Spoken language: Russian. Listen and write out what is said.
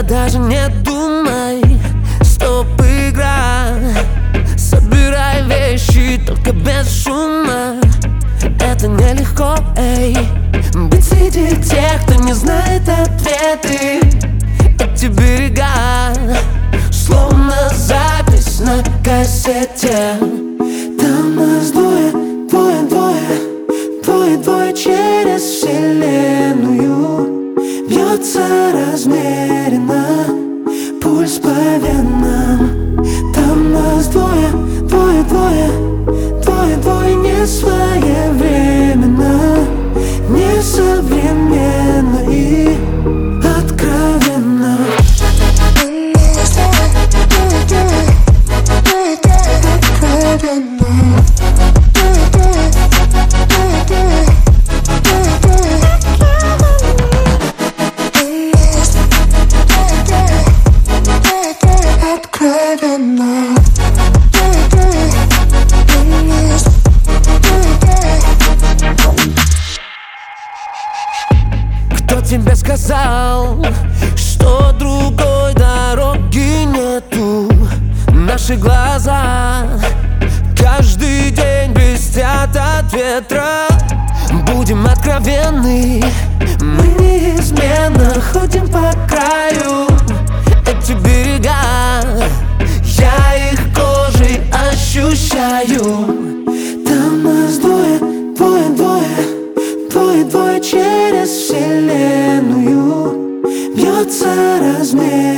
Даже не думай, стоп, игра. Собирай вещи, только без шума. Это нелегко, эй, быть среди тех, кто не знает ответы. Эти берега, словно запись на кассете. Там нас двое, двое, двое, двое, двое через вселенную. Бьется размеренно пульс по венам. Там нас двое, двое, двое, двое, двое, не своевременно, не современно и откровенно. Кто тебе сказал, что другой дороги нету? Наши глаза каждый день блестят от ветра. Будем откровенны, мы неизменно ходим по краю. Эти берега, я их кожей ощущаю. Там нас двое, двое, двое, двое, двое через вселенную. Бьется размер